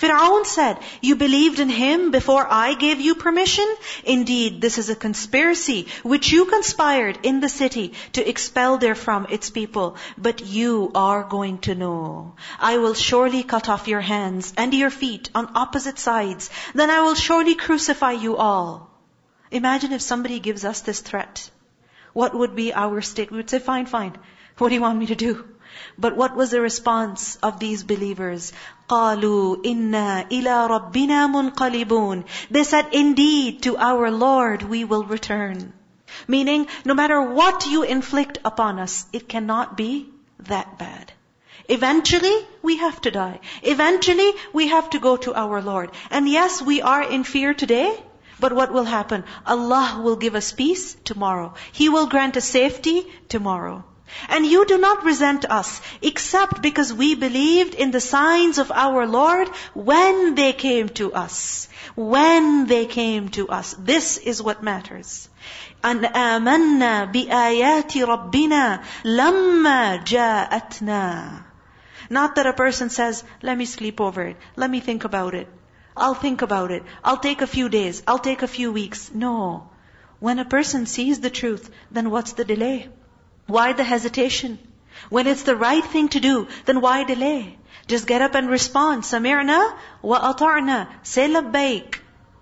Fir'aun said, you believed in him before I gave you permission? Indeed, this is a conspiracy which you conspired in the city to expel therefrom its people. But you are going to know. I will surely cut off your hands and your feet on opposite sides. Then I will surely crucify you all. Imagine if somebody gives us this threat. What would be our state? We would say, fine. What do you want me to do? But what was the response of these believers? قَالُوا إِنَّا إِلَىٰ رَبِّنَا مُنْقَلِبُونَ. They said, indeed, to our Lord we will return. Meaning, no matter what you inflict upon us, it cannot be that bad. Eventually, we have to die. Eventually, we have to go to our Lord. And yes, we are in fear today, but what will happen? Allah will give us peace tomorrow. He will grant us safety tomorrow. And you do not resent us, except because we believed in the signs of our Lord when they came to us. When they came to us. This is what matters. أَنْ آمَنَّا بِآيَاتِ رَبِّنَا لَمَّا جَاءَتْنَا. Not that a person says, let me sleep over it. Let me think about it. I'll think about it. I'll take a few days. I'll take a few weeks. No. When a person sees the truth, then what's the delay? Why the hesitation? When it's the right thing to do, then why delay? Just get up and respond. سَمِعْنَا وَأَطَعْنَا. Say لَبَّيْكَ.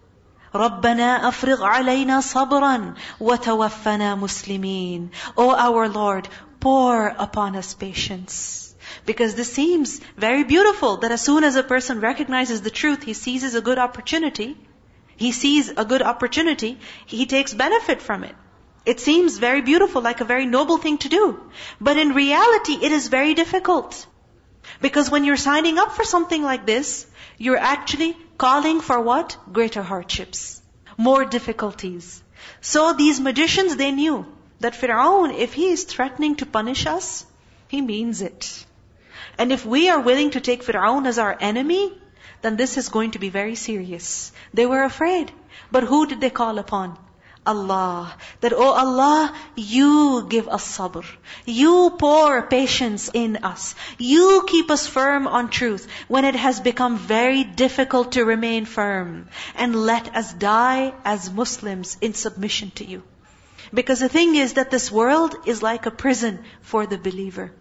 رَبَّنَا أَفْرِغْ عَلَيْنَا صَبْرًا وَتَوَفَّنَا مُسْلِمِينَ. O our Lord, pour upon us patience. Because this seems very beautiful, that as soon as a person recognizes the truth, he seizes a good opportunity. He sees a good opportunity, he takes benefit from it. It seems very beautiful, like a very noble thing to do. But in reality, it is very difficult. Because when you're signing up for something like this, you're actually calling for what? Greater hardships. More difficulties. So these magicians, they knew that Fir'aun, if he is threatening to punish us, he means it. And if we are willing to take Fir'aun as our enemy, then this is going to be very serious. They were afraid. But who did they call upon? Allah. That, oh Allah, you give us sabr. You pour patience in us. You keep us firm on truth when it has become very difficult to remain firm. And let us die as Muslims in submission to you. Because the thing is that this world is like a prison for the believer.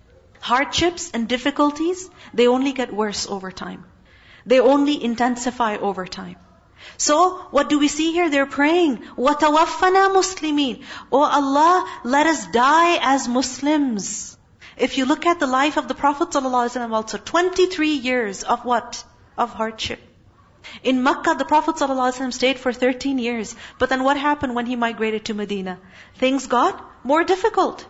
Hardships and difficulties, they only get worse over time. They only intensify over time. So, what do we see here? They're praying, وَتَوَفَّنَا مُسْلِمِينَ. Oh Allah, let us die as Muslims. If you look at the life of the Prophet ﷺ also, 23 years of what? Of hardship. In Makkah, the Prophet ﷺ stayed for 13 years. But then what happened when he migrated to Medina? Things got more difficult.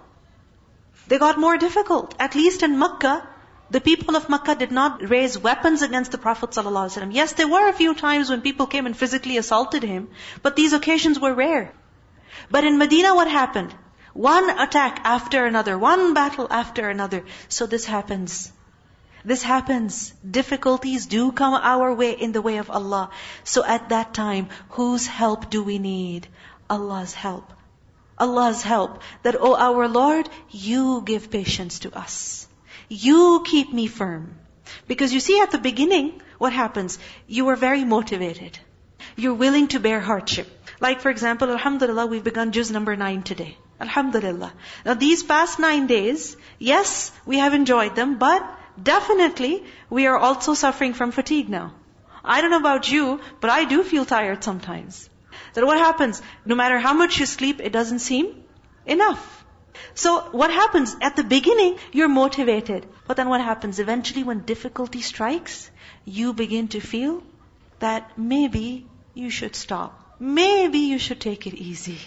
They got more difficult. At least in Makkah, the people of Makkah did not raise weapons against the Prophet ﷺ. Yes, there were a few times when people came and physically assaulted him, but these occasions were rare. But in Medina, what happened? One attack after another, one battle after another. So this happens. This happens. Difficulties do come our way in the way of Allah. So at that time, whose help do we need? Allah's help. Allah's help. That, oh our Lord, you give patience to us. You keep me firm. Because you see at the beginning, what happens? You are very motivated. You're willing to bear hardship. Like for example, alhamdulillah, we've begun juz number 9 today. Alhamdulillah. Now these past 9 days, yes, we have enjoyed them, but definitely we are also suffering from fatigue now. I don't know about you, but I do feel tired sometimes. Then what happens? No matter how much you sleep, it doesn't seem enough. So what happens? At the beginning, you're motivated. But then what happens? Eventually when difficulty strikes, you begin to feel that maybe you should stop. Maybe you should take it easy.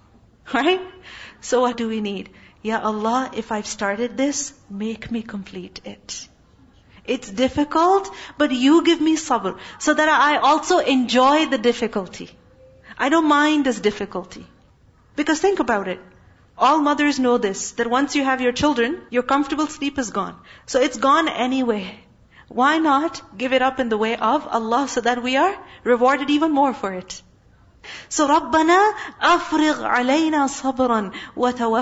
Right? So what do we need? Ya Allah, if I've started this, make me complete it. It's difficult, but you give me sabr, so that I also enjoy the difficulty. I don't mind this difficulty. Because think about it. All mothers know this, that once you have your children, your comfortable sleep is gone. So it's gone anyway. Why not give it up in the way of Allah so that we are rewarded even more for it? So رَبَّنَا أَفْرِغْ عَلَيْنَا صَبْرًا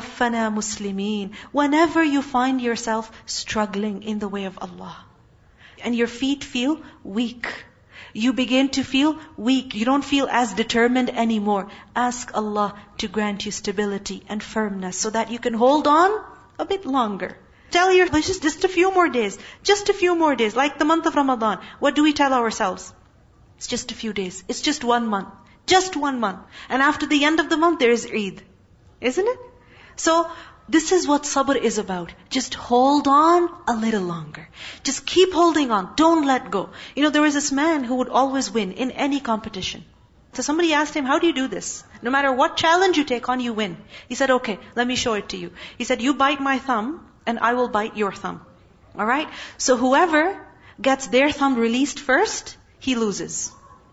وَتَوَفَّنَا مُسْلِمِينَ. Whenever you find yourself struggling in the way of Allah, and your feet feel weak. You begin to feel weak. You don't feel as determined anymore. Ask Allah to grant you stability and firmness so that you can hold on a bit longer. Tell yourself, just a few more days. Just a few more days. Like the month of Ramadan. What do we tell ourselves? It's just a few days. It's just 1 month. Just 1 month. And after the end of the month, there is Eid. Isn't it? So, this is what sabr is about. Just hold on a little longer. Just keep holding on. Don't let go. There was this man who would always win in any competition. So somebody asked him, how do you do this? No matter what challenge you take on, you win. He said, okay, let me show it to you. He said, you bite my thumb and I will bite your thumb. Alright? So whoever gets their thumb released first, he loses.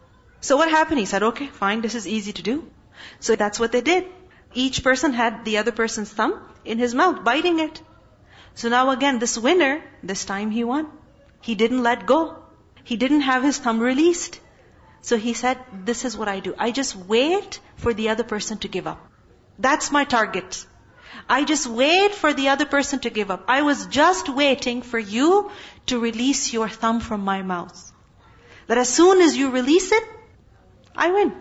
So what happened? He said, okay, fine, this is easy to do. So that's what they did. Each person had the other person's thumb in his mouth, biting it. So now again, this winner, this time he won. He didn't let go. He didn't have his thumb released. So he said, this is what I do. I just wait for the other person to give up. That's my target. I just wait for the other person to give up. I was just waiting for you to release your thumb from my mouth. That as soon as you release it, I win.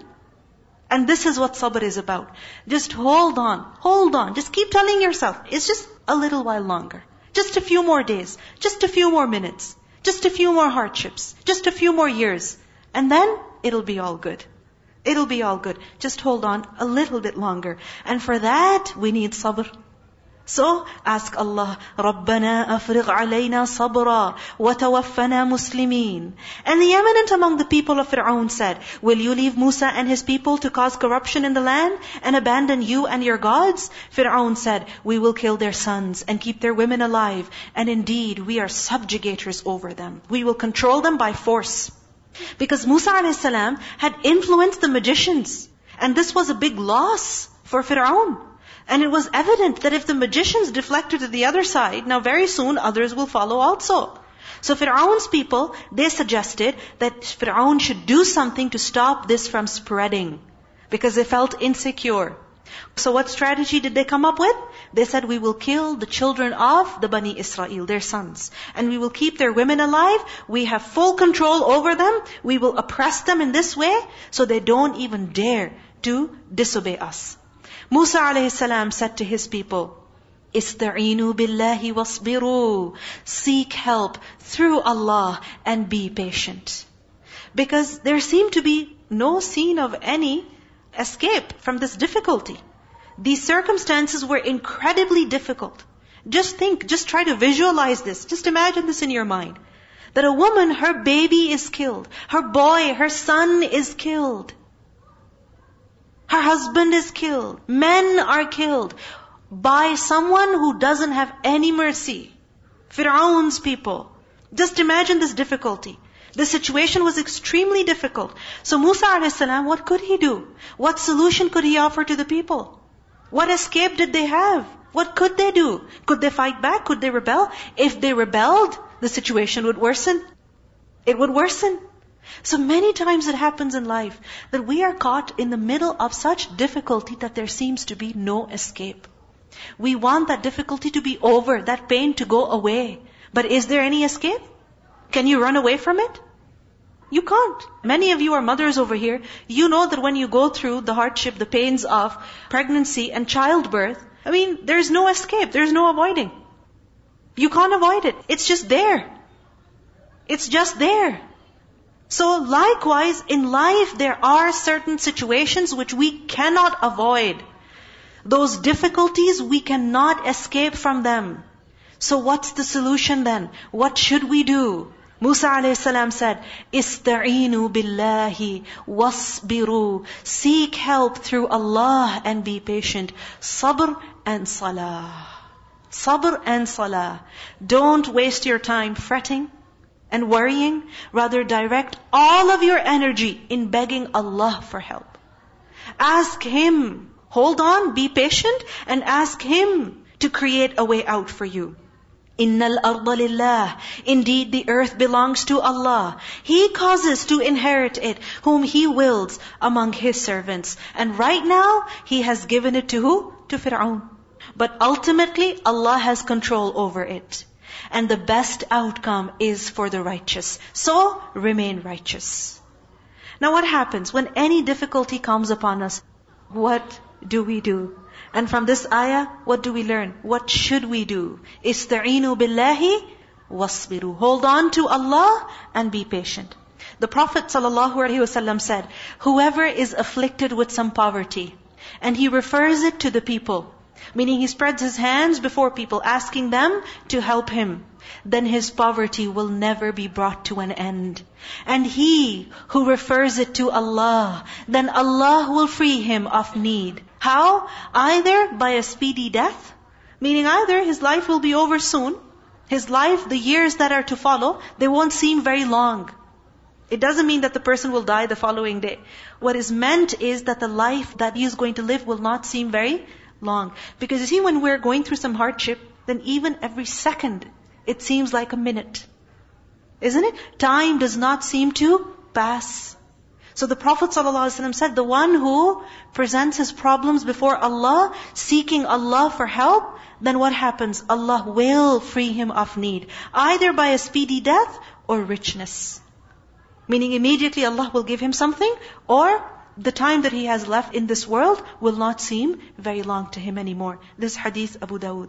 And this is what sabr is about. Just hold on. Just keep telling yourself, it's just a little while longer. Just a few more days. Just a few more minutes. Just a few more hardships. Just a few more years. And then, it'll be all good. It'll be all good. Just hold on a little bit longer. And for that, we need sabr. So, ask Allah, رَبَّنَا أَفْرِغْ عَلَيْنَا صَبْرًا وَتَوَفَّنَا مُسْلِمِينَ. And the eminent among the people of Fir'aun said, will you leave Musa and his people to cause corruption in the land and abandon you and your gods? Fir'aun said, we will kill their sons and keep their women alive. And indeed, we are subjugators over them. We will control them by force. Because Musa a.s. had influenced the magicians. And this was a big loss for Fir'aun. And it was evident that if the magicians deflected to the other side, now very soon others will follow also. So Fir'aun's people, they suggested that Fir'aun should do something to stop this from spreading. Because they felt insecure. So what strategy did they come up with? They said, we will kill the children of the Bani Israel, their sons. And we will keep their women alive. We have full control over them. We will oppress them in this way, so they don't even dare to disobey us. Musa a.s. said to his people, Ista'inu billahi wasbiru. Seek help through Allah and be patient. Because there seemed to be no scene of any escape from this difficulty. These circumstances were incredibly difficult. Just try to visualize this. Just imagine this in your mind. That a woman, her baby is killed. Her boy, her son is killed. Her husband is killed. Men are killed by someone who doesn't have any mercy. Fir'aun's people. Just imagine this difficulty. The situation was extremely difficult. So Musa a.s., what could he do? What solution could he offer to the people? What escape did they have? What could they do? Could they fight back? Could they rebel? If they rebelled, the situation would worsen. It would worsen. So many times it happens in life that we are caught in the middle of such difficulty that there seems to be no escape. We want that difficulty to be over, that pain to go away. But is there any escape? Can you run away from it? You can't. Many of you are mothers over here. You know that when you go through the hardship, the pains of pregnancy and childbirth, there's no escape. There's no avoiding. You can't avoid it. It's just there. It's just there. So likewise, in life, there are certain situations which we cannot avoid. Those difficulties, we cannot escape from them. So what's the solution then? What should we do? Musa a.s. said, Ista'inu billahi wasbiru. Seek help through Allah and be patient. Sabr and salah. Sabr and salah. Don't waste your time fretting and worrying. Rather direct all of your energy in begging Allah for help. Ask Him. Hold on, be patient, and ask Him to create a way out for you. Innal arda lillah. Indeed, the earth belongs to Allah. He causes to inherit it whom He wills among His servants. And right now, He has given it to who? To Fir'aun. But ultimately, Allah has control over it. And the best outcome is for the righteous. So, remain righteous. Now what happens when any difficulty comes upon us? What do we do? And from this ayah, what do we learn? What should we do? Ista'inu billahi wasbiru. Hold on to Allah and be patient. The Prophet ﷺ said, whoever is afflicted with some poverty, and he refers it to the people, meaning he spreads his hands before people, asking them to help him, then his poverty will never be brought to an end. And he who refers it to Allah, then Allah will free him of need. How? Either by a speedy death, meaning either his life will be over soon, his life, the years that are to follow, they won't seem very long. It doesn't mean that the person will die the following day. What is meant is that the life that he is going to live will not seem very long. Because you see, when we're going through some hardship, then even every second, it seems like a minute. Isn't it? Time does not seem to pass. So the Prophet ﷺ said, the one who presents his problems before Allah, seeking Allah for help, then what happens? Allah will free him of need. Either by a speedy death or richness. Meaning immediately Allah will give him something, or the time that he has left in this world will not seem very long to him anymore. This hadith Abu Dawood.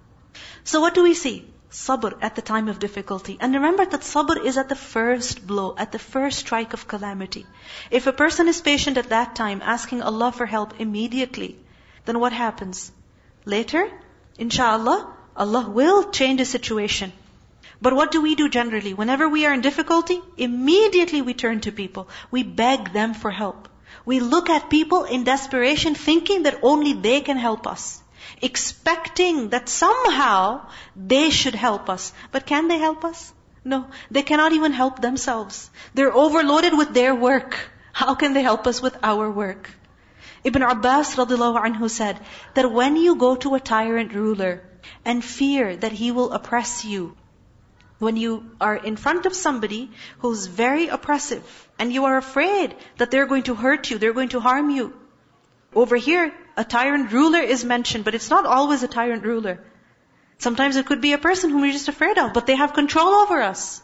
So what do we see? Sabr at the time of difficulty. And remember that sabr is at the first blow, at the first strike of calamity. If a person is patient at that time, asking Allah for help immediately, then what happens? Later, inshallah, Allah will change the situation. But what do we do generally? Whenever we are in difficulty, immediately we turn to people. We beg them for help. We look at people in desperation, thinking that only they can help us, expecting that somehow they should help us. But can they help us? No, they cannot even help themselves. They're overloaded with their work. How can they help us with our work? Ibn Abbas radiallahu anhu said that when you go to a tyrant ruler and fear that he will oppress you, when you are in front of somebody who's very oppressive, and you are afraid that they're going to hurt you, they're going to harm you. Over here, a tyrant ruler is mentioned, but it's not always a tyrant ruler. Sometimes it could be a person whom we're just afraid of, but they have control over us.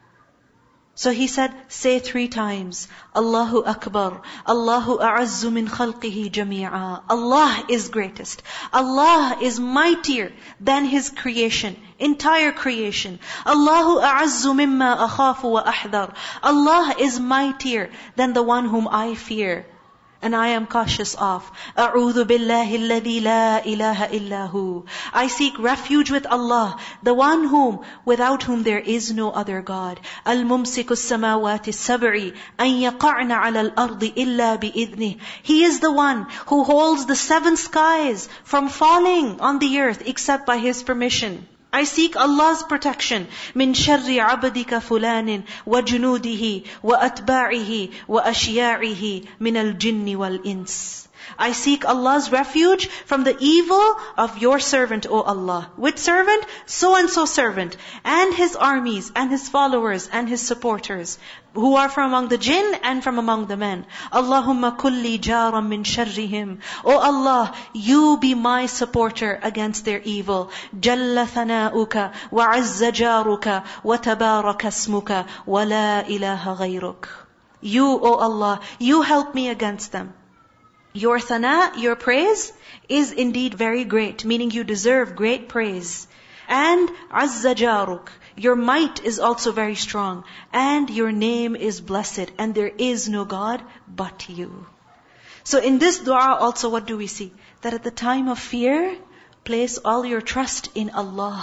So he said, say 3 times, Allahu Akbar, Allahu a'azzu min khalqihi jami'a. Allah is greatest. Allah is mightier than His creation, entire creation. Allahu a'azzu mimma akhafu wa ahdar. Allah is mightier than the one whom I fear and I am cautious of. A'udhu billahi alladhi la ilaha illahu. I seek refuge with Allah, the one without whom there is no other God. Al-mumsiku as-samawati as-sab'i an yaqa'na 'ala al-ardi illa bi'idhnih. He is the one who holds the 7 skies from falling on the earth except by His permission. I seek Allah's protection min sharri abdika fulanin wa junudihi wa atba'ihi wa ashya'ihi min al-jinni wal-ins. I seek Allah's refuge from the evil of your servant, O Allah. Which servant? So and so servant. And his armies, and his followers, and his supporters, who are from among the jinn and from among the men. Allahumma kulli jaram min sharrihim. O Allah, you be my supporter against their evil. Jalla thana'uka, wa azza jaruka, wa tabaraka ismuka, wa la ilaha ghayruk. You, O Allah, you help me against them. Your thana, your praise, is indeed very great, meaning you deserve great praise. And azza jaruk, your might is also very strong. And your name is blessed, and there is no God but you. So in this dua also, what do we see? That at the time of fear, place all your trust in Allah.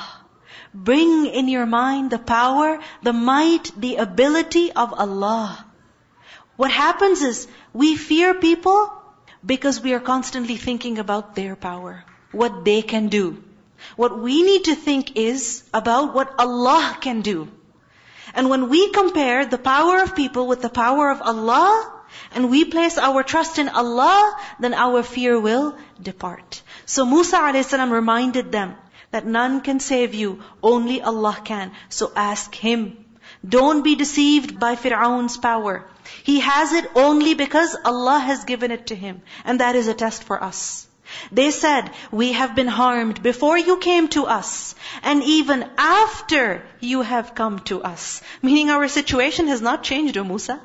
Bring in your mind the power, the might, the ability of Allah. What happens is, we fear people because we are constantly thinking about their power, what they can do. What we need to think is about what Allah can do. And when we compare the power of people with the power of Allah, and we place our trust in Allah, then our fear will depart. So Musa a.s. reminded them that none can save you, only Allah can. So ask Him. Don't be deceived by Fir'aun's power. He has it only because Allah has given it to him. And that is a test for us. They said, we have been harmed before you came to us, and even after you have come to us. Meaning our situation has not changed, O Musa.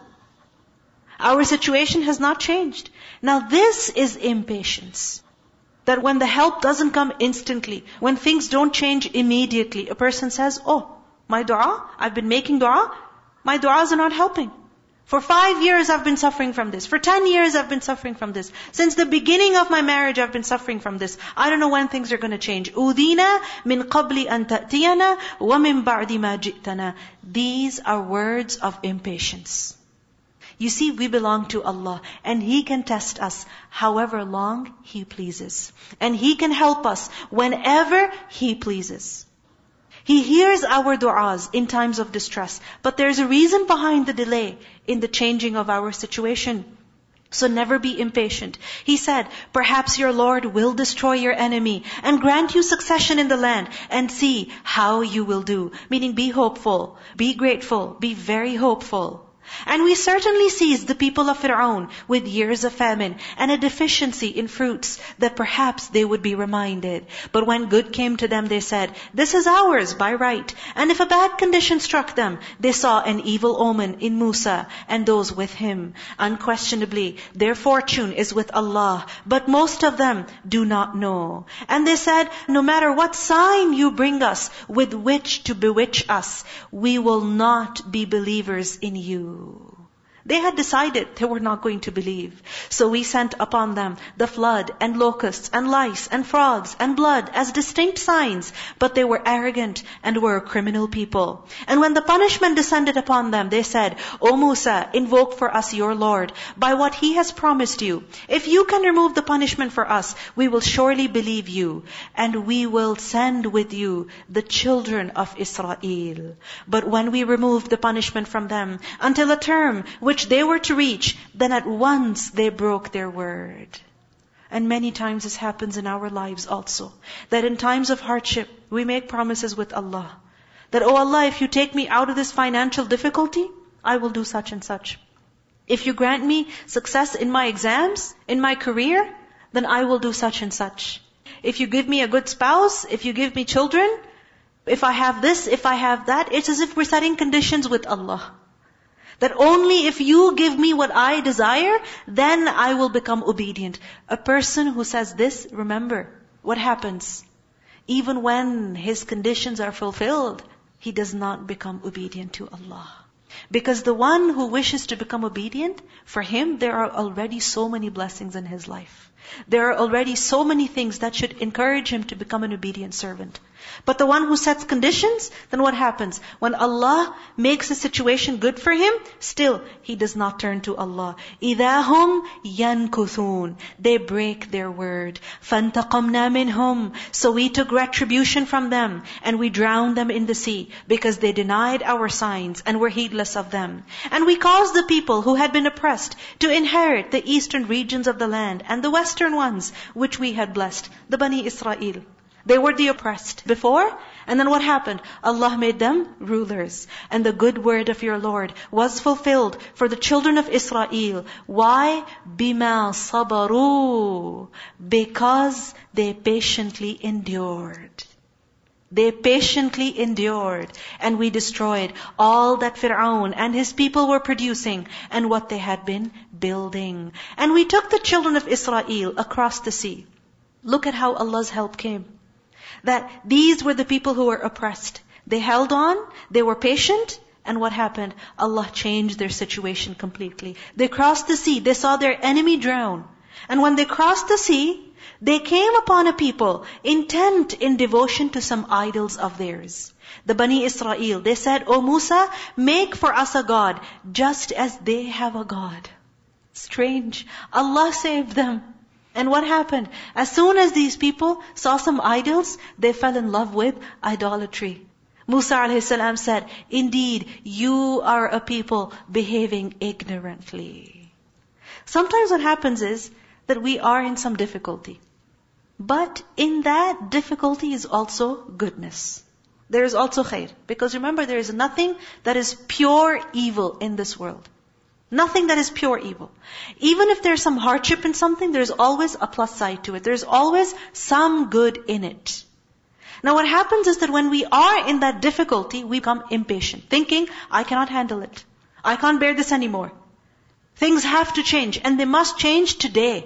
Our situation has not changed. Now this is impatience. That when the help doesn't come instantly, when things don't change immediately, a person says, oh, my dua, I've been making dua, my duas are not helping. For 5 years I've been suffering from this. For 10 years I've been suffering from this. Since the beginning of my marriage I've been suffering from this. I don't know when things are going to change. أُذِينَا مِنْ قَبْلِ أَن تَأْتِيَنَا وَمِنْ بَعْدِ مَا جِئْتَنَا. These are words of impatience. You see, we belong to Allah, and He can test us however long He pleases. And He can help us whenever He pleases. He hears our du'as in times of distress, but there's a reason behind the delay in the changing of our situation. So never be impatient. He said, perhaps your Lord will destroy your enemy and grant you succession in the land, and see how you will do. Meaning, be hopeful, be grateful, be very hopeful. And we certainly seized the people of Fir'aun with years of famine and a deficiency in fruits, that perhaps they would be reminded. But when good came to them, they said, this is ours by right. And if a bad condition struck them, they saw an evil omen in Musa and those with him. Unquestionably, their fortune is with Allah, but most of them do not know. And they said, no matter what sign you bring us with which to bewitch us, we will not be believers in you. They had decided they were not going to believe. So we sent upon them the flood and locusts and lice and frogs and blood as distinct signs, but they were arrogant and were a criminal people. And when the punishment descended upon them, they said, O Musa, invoke for us your Lord by what He has promised you. If you can remove the punishment for us, we will surely believe you, and we will send with you the children of Israel. But when we removed the punishment from them until a term which they were to reach, then at once they broke their word. And many times this happens in our lives also. That in times of hardship, we make promises with Allah. That, oh Allah, if you take me out of this financial difficulty, I will do such and such. If you grant me success in my exams, in my career, then I will do such and such. If you give me a good spouse, if you give me children, if I have this, if I have that, it's as if we're setting conditions with Allah. That only if you give me what I desire, then I will become obedient. A person who says this, remember, what happens? Even when his conditions are fulfilled, he does not become obedient to Allah. Because the one who wishes to become obedient, for him there are already so many blessings in his life. There are already so many things that should encourage him to become an obedient servant. But the one who sets conditions, then what happens? When Allah makes a situation good for him, still he does not turn to Allah. إِذَا هُمْ يَنْكُثُونَ. They break their word. فَانْتَقَمْنَا مِنْهُمْ. So we took retribution from them, and we drowned them in the sea, because they denied our signs and were heedless of them. And we caused the people who had been oppressed to inherit the eastern regions of the land and the western ones, which we had blessed, the Bani Israel. They were the oppressed before, and then what happened? Allah made them rulers. And the good word of your Lord was fulfilled for the children of Israel. Why? بِمَا صَبَرُوا. Because they patiently endured. They patiently endured. And we destroyed all that Fir'aun and his people were producing and what they had been building. And we took the children of Israel across the sea. Look at how Allah's help came. That these were the people who were oppressed. They held on, they were patient, and what happened? Allah changed their situation completely. They crossed the sea, they saw their enemy drown. And when they crossed the sea, they came upon a people intent in devotion to some idols of theirs. The Bani Israel, they said, O Musa, make for us a God, just as they have a God. Strange. Allah saved them. And what happened? As soon as these people saw some idols, they fell in love with idolatry. Musa a.s. said, indeed, you are a people behaving ignorantly. Sometimes what happens is that we are in some difficulty. But in that difficulty is also goodness. There is also khair. Because remember, there is nothing that is pure evil in this world. Nothing that is pure evil. Even if there's some hardship in something, there's always a plus side to it. There's always some good in it. Now what happens is that when we are in that difficulty, we become impatient, thinking, I cannot handle it. I can't bear this anymore. Things have to change, and they must change today.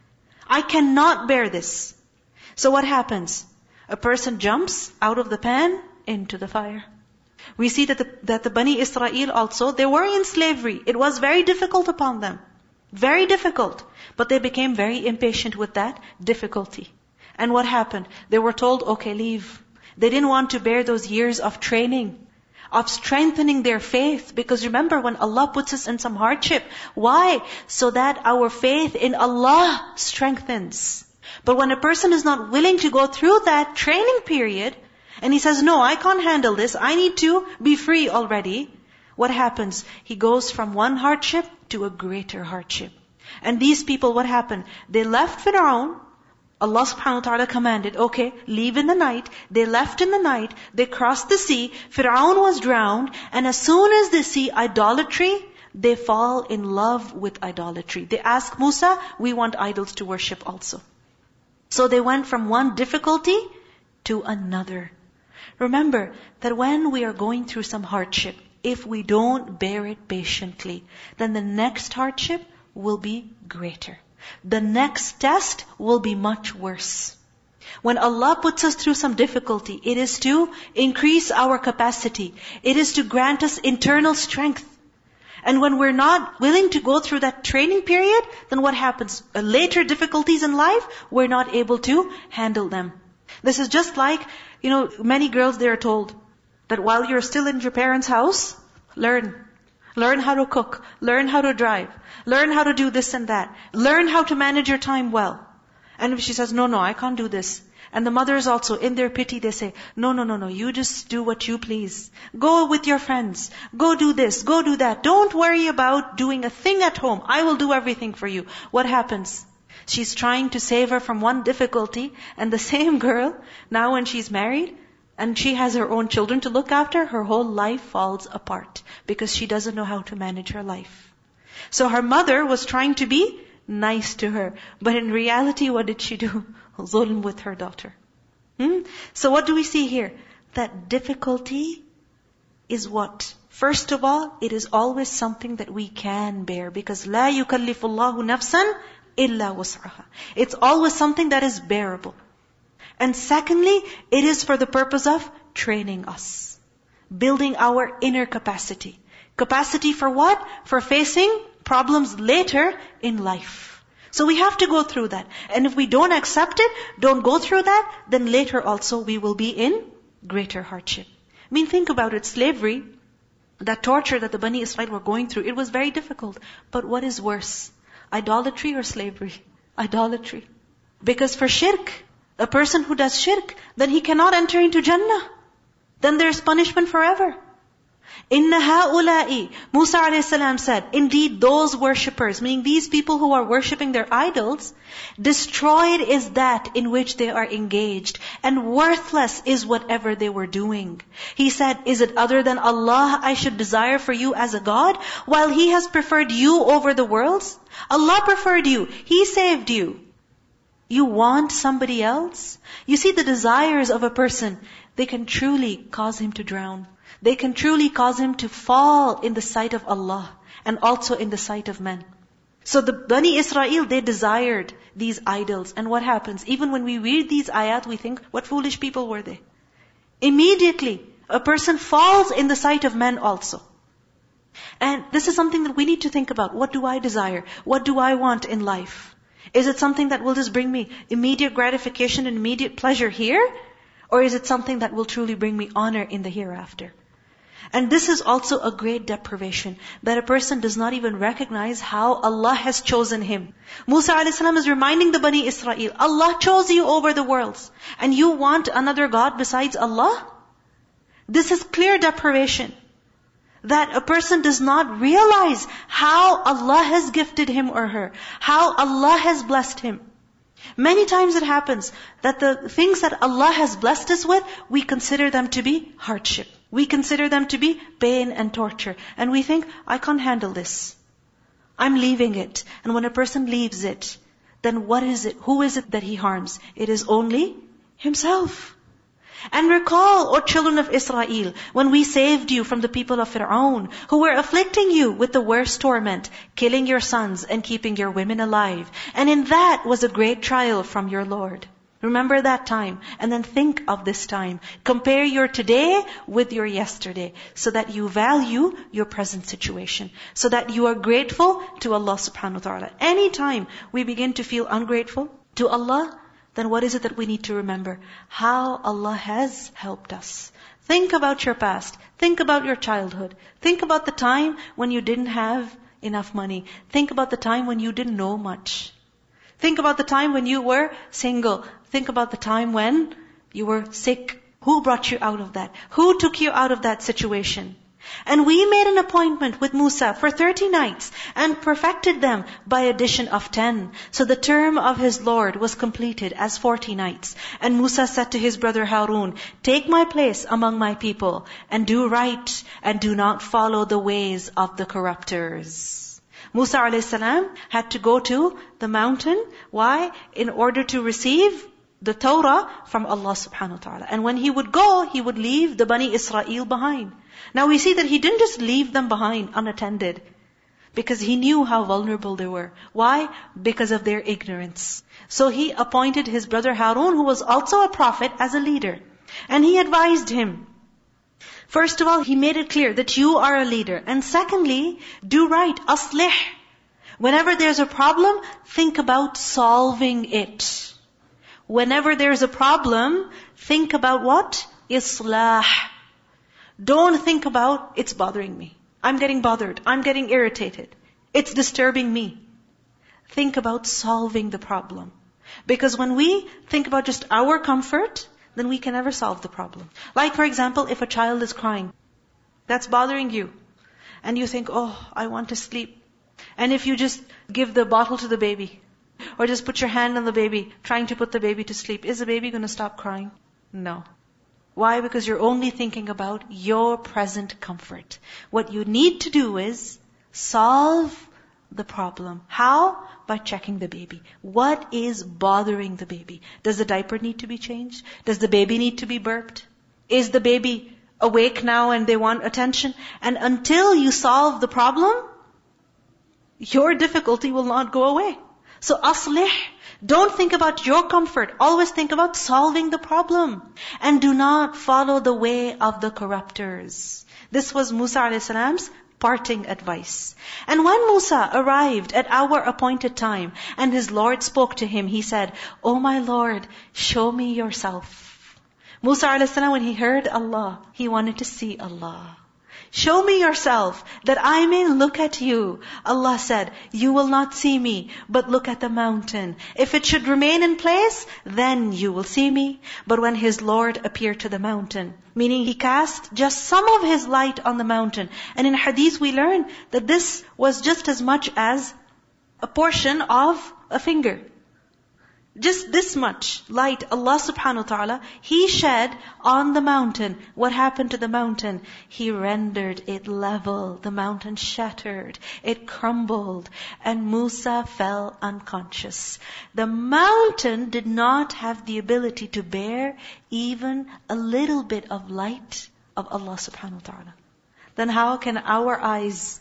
I cannot bear this. So what happens? A person jumps out of the pan into the fire. We see that the Bani Israel also, they were in slavery. It was very difficult upon them. Very difficult. But they became very impatient with that difficulty. And what happened? They were told, okay, leave. They didn't want to bear those years of training, of strengthening their faith. Because remember, when Allah puts us in some hardship, why? So that our faith in Allah strengthens. But when a person is not willing to go through that training period, and he says, no, I can't handle this, I need to be free already, what happens? He goes from one hardship to a greater hardship. And these people, what happened? They left Fir'aun. Allah subhanahu wa ta'ala commanded, okay, leave in the night. They left in the night. They crossed the sea. Fir'aun was drowned. And as soon as they see idolatry, they fall in love with idolatry. They ask Musa, we want idols to worship also. So they went from one difficulty to another. Remember that when we are going through some hardship, if we don't bear it patiently, then the next hardship will be greater. The next test will be much worse. When Allah puts us through some difficulty, it is to increase our capacity. It is to grant us internal strength. And when we're not willing to go through that training period, then what happens? Later difficulties in life, we're not able to handle them. This is just like, many girls, they are told that while you're still in your parents' house, learn. Learn how to cook. Learn how to drive. Learn how to do this and that. Learn how to manage your time well. And if she says, no, I can't do this. And the mothers also, in their pity, they say, no, you just do what you please. Go with your friends. Go do this. Go do that. Don't worry about doing a thing at home. I will do everything for you. What happens? She's trying to save her from one difficulty, and the same girl, now when she's married, and she has her own children to look after, her whole life falls apart, because she doesn't know how to manage her life. So her mother was trying to be nice to her, but in reality, what did she do? Zulm with her daughter. So what do we see here? That difficulty is what? First of all, it is always something that we can bear, because لَا يُكَلِّفُ اللَّهُ نَفْسًا إِلَّا وُسْعَهَا. It's always something that is bearable. And secondly, it is for the purpose of training us, building our inner capacity. Capacity for what? For facing problems later in life. So we have to go through that. And if we don't accept it, don't go through that, then later also we will be in greater hardship. Think about it, slavery, that torture that the Bani Israel were going through, it was very difficult. But what is worse? Idolatry or slavery? Idolatry. Because for shirk, a person who does shirk, then he cannot enter into Jannah. Then there's punishment forever. Inna ha'ula'i, Musa alayhi salam said, indeed those worshippers, meaning these people who are worshipping their idols, destroyed is that in which they are engaged, and worthless is whatever they were doing. He said, is it other than Allah I should desire for you as a God, while He has preferred you over the worlds? Allah preferred you. He saved you. You want somebody else? You see, the desires of a person, they can truly cause him to drown. They can truly cause him to fall in the sight of Allah and also in the sight of men. So the Bani Israel, they desired these idols. And what happens? Even when we read these ayat, we think, what foolish people were they? Immediately, a person falls in the sight of men also. And this is something that we need to think about. What do I desire? What do I want in life? Is it something that will just bring me immediate gratification and immediate pleasure here? Or is it something that will truly bring me honor in the hereafter? And this is also a great deprivation, that a person does not even recognize how Allah has chosen him. Musa a.s. is reminding the Bani Israel, Allah chose you over the worlds, and you want another God besides Allah? This is clear deprivation. That a person does not realize how Allah has gifted him or her, how Allah has blessed him. Many times it happens that the things that Allah has blessed us with, we consider them to be hardship. We consider them to be pain and torture. And we think, I can't handle this. I'm leaving it. And when a person leaves it, then what is it? Who is it that he harms? It is only himself. And recall, O children of Israel, when we saved you from the people of Fir'aun, who were afflicting you with the worst torment, killing your sons and keeping your women alive. And in that was a great trial from your Lord. Remember that time, and then think of this time. Compare your today with your yesterday, so that you value your present situation, so that you are grateful to Allah subhanahu wa ta'ala. Anytime we begin to feel ungrateful to Allah, then what is it that we need to remember? How Allah has helped us. Think about your past. Think about your childhood. Think about the time when you didn't have enough money. Think about the time when you didn't know much. Think about the time when you were single. Think about the time when you were sick. Who brought you out of that? Who took you out of that situation? And we made an appointment with Musa for 30 nights and perfected them by addition of 10. So the term of his Lord was completed as 40 nights. And Musa said to his brother Harun, take my place among my people and do right and do not follow the ways of the corruptors. Musa a.s. had to go to the mountain. Why? In order to receive the Torah from Allah subhanahu wa ta'ala. And when he would go, he would leave the Bani Israel behind. Now we see that he didn't just leave them behind unattended, because he knew how vulnerable they were. Why? Because of their ignorance. So he appointed his brother Harun, who was also a prophet, as a leader. And he advised him. First of all, he made it clear that you are a leader. And secondly, do right. Aslih. Whenever there's a problem, think about solving it. Whenever there's a problem, think about what? Islah. Don't think about, it's bothering me. I'm getting bothered. I'm getting irritated. It's disturbing me. Think about solving the problem. Because when we think about just our comfort, then we can never solve the problem. Like for example, if a child is crying, that's bothering you. And you think, oh, I want to sleep. And if you just give the bottle to the baby, or just put your hand on the baby, trying to put the baby to sleep, is the baby going to stop crying? No. Why? Because you're only thinking about your present comfort. What you need to do is solve the problem. How? By checking the baby. What is bothering the baby? Does the diaper need to be changed? Does the baby need to be burped? Is the baby awake now and they want attention? And until you solve the problem, your difficulty will not go away. So aslih. Don't think about your comfort. Always think about solving the problem. And do not follow the way of the corruptors. This was Musa a.s. parting advice. And when Musa arrived at our appointed time, and his Lord spoke to him, he said, "O my Lord, show me yourself." Musa a.s. when he heard Allah, he wanted to see Allah. Show me yourself, that I may look at you. Allah said, you will not see me, but look at the mountain. If it should remain in place, then you will see me. But when his Lord appeared to the mountain, meaning he cast just some of his light on the mountain. And in hadith we learn that this was just as much as a portion of a finger. Just this much light, Allah subhanahu wa ta'ala, He shed on the mountain. What happened to the mountain? He rendered it level. The mountain shattered. It crumbled. And Musa fell unconscious. The mountain did not have the ability to bear even a little bit of light of Allah subhanahu wa ta'ala. Then how can our eyes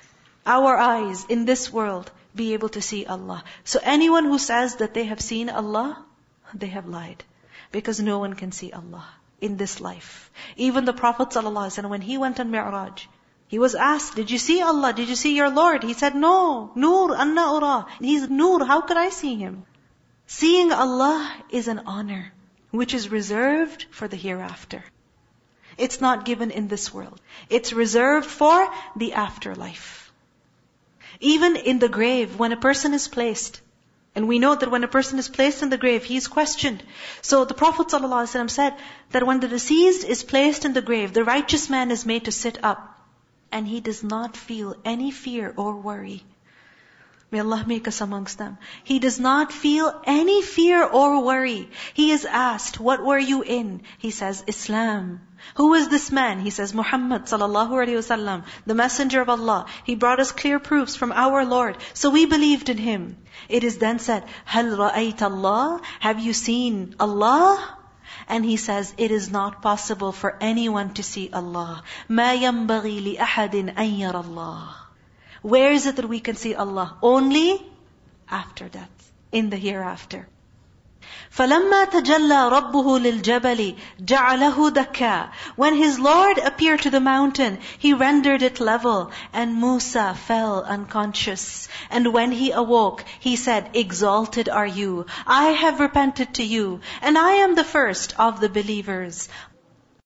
in this world be able to see Allah? So anyone who says that they have seen Allah, they have lied. Because no one can see Allah in this life. Even the Prophet ﷺ, when he went on Mi'raj, he was asked, did you see Allah? Did you see your Lord? He said, no. Nur, anna ura. He's Nur, how could I see Him? Seeing Allah is an honor, which is reserved for the hereafter. It's not given in this world. It's reserved for the afterlife. Even in the grave, when a person is placed, and we know that when a person is placed in the grave, he is questioned. So the Prophet ﷺ said that when the deceased is placed in the grave, the righteous man is made to sit up, and he does not feel any fear or worry. May Allah make us amongst them. He does not feel any fear or worry. He is asked, what were you in? He says, Islam. Who is this man? He says, Muhammad sallallahu alaihi wasallam, the messenger of Allah. He brought us clear proofs from our Lord. So we believed in him. It is then said, هَلْ رَأَيْتَ اللَّهِ? Have you seen Allah? And he says, it is not possible for anyone to see Allah. مَا يَنْبَغِي لِأَحَدٍ أَنْ يَرَى اللَّهِ. Where is it that we can see Allah? Only after death, in the hereafter. فَلَمَّا تَجَلَّى رَبُّهُ لِلْجَبَلِ جَعَلَهُ دَكَّا. When his Lord appeared to the mountain, he rendered it level, and Musa fell unconscious. And when he awoke, he said, exalted are you. I have repented to you, and I am the first of the believers.